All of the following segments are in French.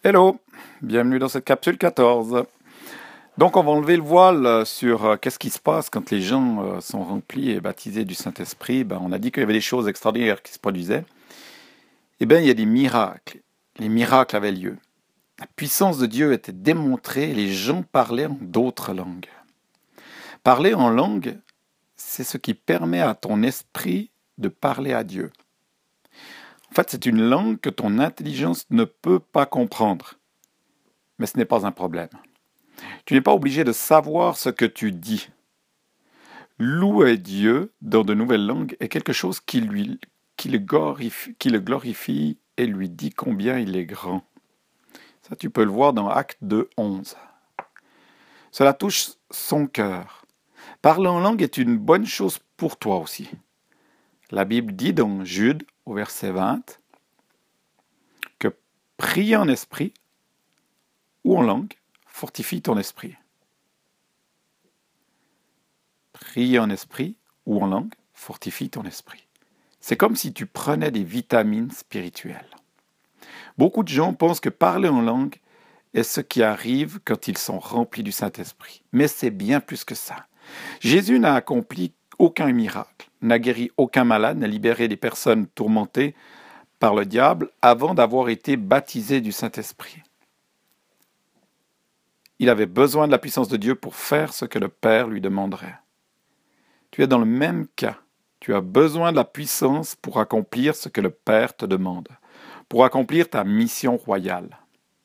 Hello, bienvenue dans cette capsule 14. Donc on va enlever le voile sur qu'est-ce qui se passe quand les gens sont remplis et baptisés du Saint-Esprit. On a dit qu'il y avait des choses extraordinaires qui se produisaient. Eh bien, il y a des miracles. Les miracles avaient lieu. La puissance de Dieu était démontrée et les gens parlaient en d'autres langues. Parler en langue, c'est ce qui permet à ton esprit de parler à Dieu. En fait, c'est une langue que ton intelligence ne peut pas comprendre. Mais ce n'est pas un problème. Tu n'es pas obligé de savoir ce que tu dis. Louer Dieu dans de nouvelles langues est quelque chose qui le glorifie et lui dit combien il est grand. Ça, tu peux le voir dans Acte 2, 11. Cela touche son cœur. Parler en langue est une bonne chose pour toi aussi. La Bible dit dans Jude, au verset 20, que prier en esprit ou en langue fortifie ton esprit. Prier en esprit ou en langue fortifie ton esprit. C'est comme si tu prenais des vitamines spirituelles. Beaucoup de gens pensent que parler en langue est ce qui arrive quand ils sont remplis du Saint-Esprit. Mais c'est bien plus que ça. Jésus n'a accompli aucun miracle, n'a guéri aucun malade, n'a libéré des personnes tourmentées par le diable avant d'avoir été baptisé du Saint-Esprit. Il avait besoin de la puissance de Dieu pour faire ce que le Père lui demanderait. Tu es dans le même cas. Tu as besoin de la puissance pour accomplir ce que le Père te demande, pour accomplir ta mission royale.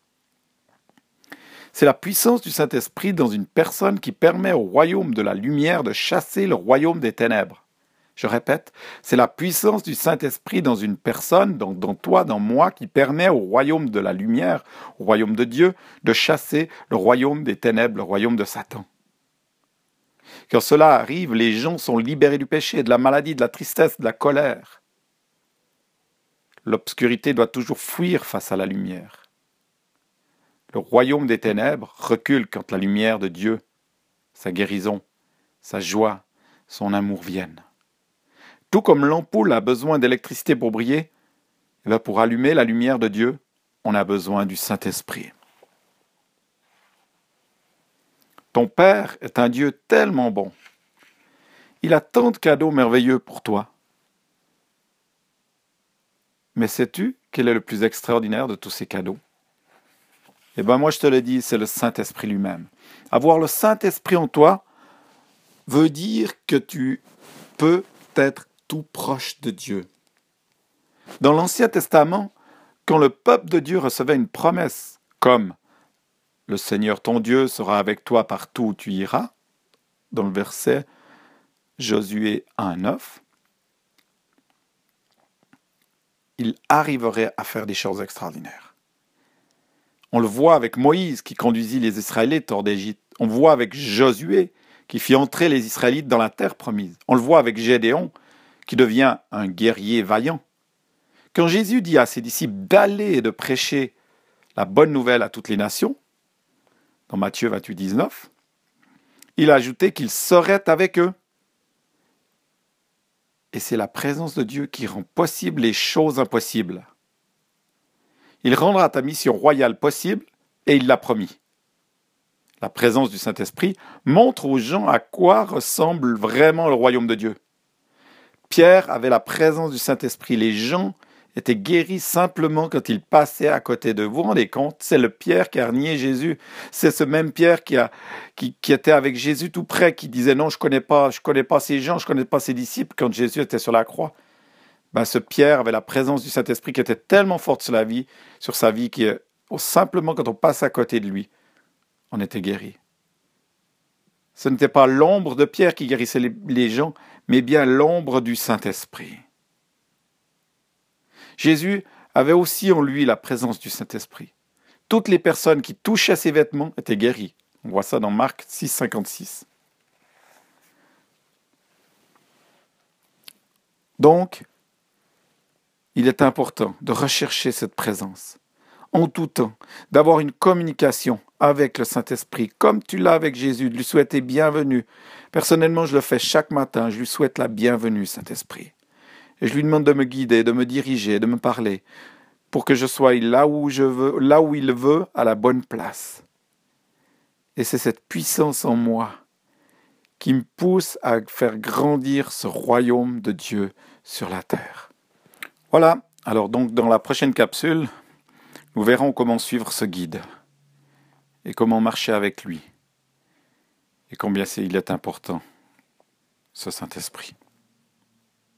C'est la puissance du Saint-Esprit dans une personne qui permet au royaume de la lumière de chasser le royaume des ténèbres. Je répète, c'est la puissance du Saint-Esprit dans une personne, dans toi, dans moi, qui permet au royaume de la lumière, au royaume de Dieu, de chasser le royaume des ténèbres, le royaume de Satan. Quand cela arrive, les gens sont libérés du péché, de la maladie, de la tristesse, de la colère. L'obscurité doit toujours fuir face à la lumière. Le royaume des ténèbres recule quand la lumière de Dieu, sa guérison, sa joie, son amour viennent. Tout comme l'ampoule a besoin d'électricité pour briller, pour allumer la lumière de Dieu, on a besoin du Saint-Esprit. Ton Père est un Dieu tellement bon. Il a tant de cadeaux merveilleux pour toi. Mais sais-tu quel est le plus extraordinaire de tous ces cadeaux? Moi je te le dis, c'est le Saint-Esprit lui-même. Avoir le Saint-Esprit en toi veut dire que tu peux être tout proche de Dieu. Dans l'Ancien Testament, quand le peuple de Dieu recevait une promesse, comme « Le Seigneur ton Dieu sera avec toi partout où tu iras », dans le verset Josué 1,9, il arriverait à faire des choses extraordinaires. On le voit avec Moïse qui conduisit les Israélites hors d'Égypte. On le voit avec Josué qui fit entrer les Israélites dans la terre promise. On le voit avec Gédéon qui devient un guerrier vaillant. Quand Jésus dit à ses disciples d'aller et de prêcher la bonne nouvelle à toutes les nations, dans Matthieu 28, 19, il a ajouté qu'il serait avec eux. Et c'est la présence de Dieu qui rend possible les choses impossibles. Il rendra ta mission royale possible et il l'a promis. La présence du Saint-Esprit montre aux gens à quoi ressemble vraiment le royaume de Dieu. Pierre avait la présence du Saint-Esprit. Les gens étaient guéris simplement quand il passait à côté d'eux. Vous vous rendez compte? C'est le Pierre qui a renié Jésus. C'est ce même Pierre qui était avec Jésus tout près, qui disait non, je connais pas ces gens, je connais pas ces disciples quand Jésus était sur la croix. Ce Pierre avait la présence du Saint-Esprit qui était tellement forte sur sa vie, que simplement quand on passe à côté de lui, on était guéri. Ce n'était pas l'ombre de Pierre qui guérissait les gens, mais bien l'ombre du Saint-Esprit. Jésus avait aussi en lui la présence du Saint-Esprit. Toutes les personnes qui touchaient ses vêtements étaient guéries. On voit ça dans Marc 6, 56. Donc, il est important de rechercher cette présence en tout temps, d'avoir une communication avec le Saint-Esprit, comme tu l'as avec Jésus, de lui souhaiter bienvenue. Personnellement, je le fais chaque matin, je lui souhaite la bienvenue, Saint-Esprit. Et je lui demande de me guider, de me diriger, de me parler. pour que je sois là où je veux, là où il veut, à la bonne place. Et c'est cette puissance en moi qui me pousse à faire grandir ce royaume de Dieu sur la terre. Voilà, alors donc dans la prochaine capsule, nous verrons comment suivre ce guide et comment marcher avec lui et combien il est important, ce Saint-Esprit.